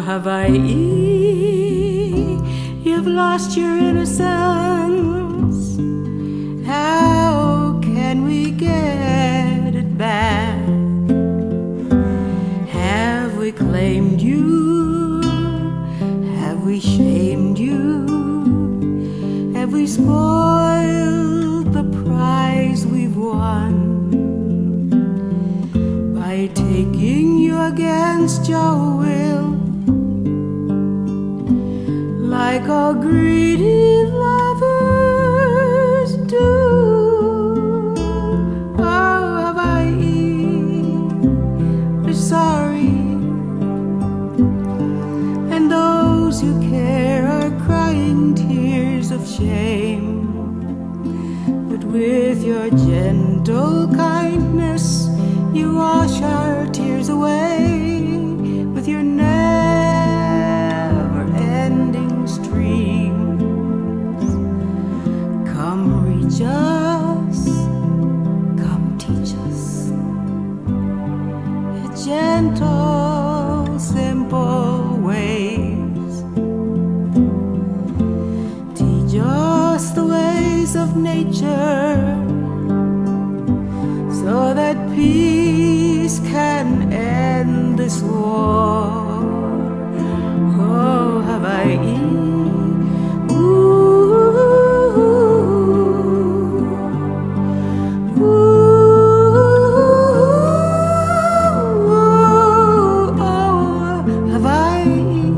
Hawaii, you've lost your innocence. How can we get it back? Have we claimed you? Have we shamed you? Have we spoiled the prize we've won by taking you against your will, like all greedy lovers do? Oh, Hawaii, we're sorry, and those who care are crying tears of shame. But with your gentle kindness, you wash our tears away with your never-ending streams. Come reach us, come teach us your gentle, simple ways. Teach us the ways of nature, so that peace can end this war. Oh, Hawaii, ooh, ooh, oh, Hawaii,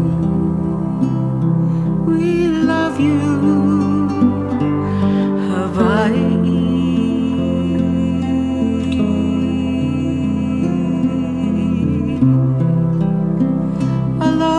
we love you, Hawaii. I love